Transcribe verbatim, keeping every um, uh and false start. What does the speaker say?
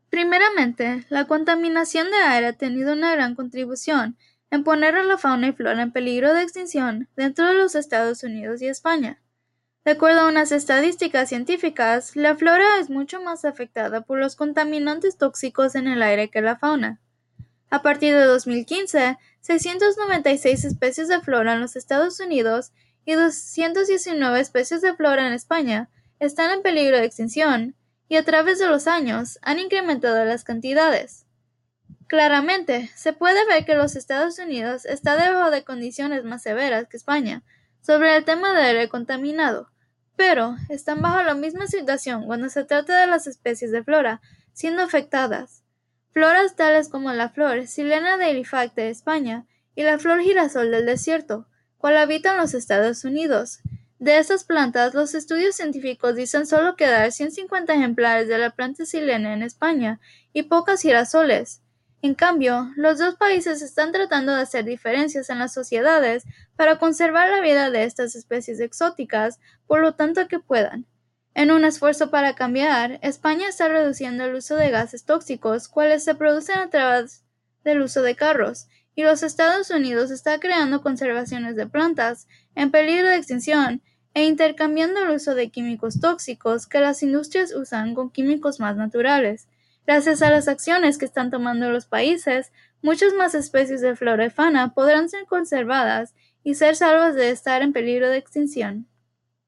Primeramente, la contaminación de aire ha tenido una gran contribución en poner a la fauna y flora en peligro de extinción dentro de los Estados Unidos y España. De acuerdo a unas estadísticas científicas, la flora es mucho más afectada por los contaminantes tóxicos en el aire que la fauna. A partir de dos mil quince, seiscientas noventa y seis especies de flora en los Estados Unidos y doscientas diecinueve especies de flora en España están en peligro de extinción, y a través de los años han incrementado las cantidades. Claramente, se puede ver que los Estados Unidos está debajo de condiciones más severas que España sobre el tema del aire contaminado, pero están bajo la misma situación cuando se trata de las especies de flora siendo afectadas. Floras tales como la flor Silena de Halifax de España y la flor girasol del desierto, cual habitan los Estados Unidos. De estas plantas, los estudios científicos dicen solo quedar ciento cincuenta ejemplares de la planta silena en España y pocas girasoles. En cambio, los dos países están tratando de hacer diferencias en las sociedades para conservar la vida de estas especies exóticas por lo tanto que puedan. En un esfuerzo para cambiar, España está reduciendo el uso de gases tóxicos, cuales se producen a través del uso de carros, y los Estados Unidos está creando conservaciones de plantas en peligro de extinción e intercambiando el uso de químicos tóxicos que las industrias usan con químicos más naturales. Gracias a las acciones que están tomando los países, muchas más especies de flora y fauna podrán ser conservadas y ser salvas de estar en peligro de extinción.